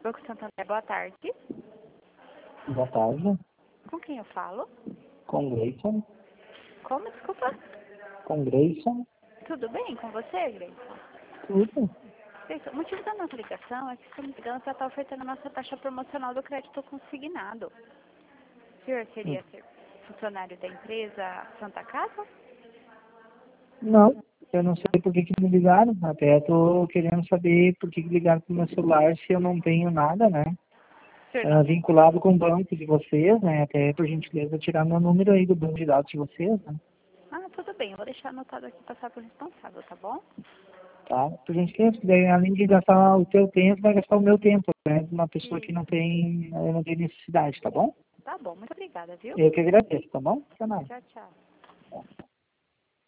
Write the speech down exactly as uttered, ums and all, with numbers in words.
Banco Santander, boa tarde. Boa tarde. Com quem eu falo? Com Grayson. Como, desculpa? Com Grayson. Tudo bem com você, Grayson? Tudo. Grayson, o motivo da nossa ligação é que estamos ligando para estar ofertando a nossa taxa promocional do crédito consignado. O senhor queria ser funcionário da empresa Santa Casa? Não, eu não sei por que, que me ligaram. Até estou querendo saber por que, que ligaram pro meu celular se eu não tenho nada, né? O senhor não Ah, tem? vinculado com o banco de vocês, né? Até por gentileza tirar meu número aí do banco de dados de vocês, né? Ah, tudo bem. Eu vou deixar anotado aqui passar para o responsável, tá bom? Tá? Por gentileza, porque daí, além de gastar o teu tempo, vai gastar o meu tempo, né? Uma pessoa que não Isso. tem, eh, não tem necessidade, tá bom? Tá bom, muito obrigada, viu? Eu que agradeço, tá bom? Até mais. Tchau, tchau.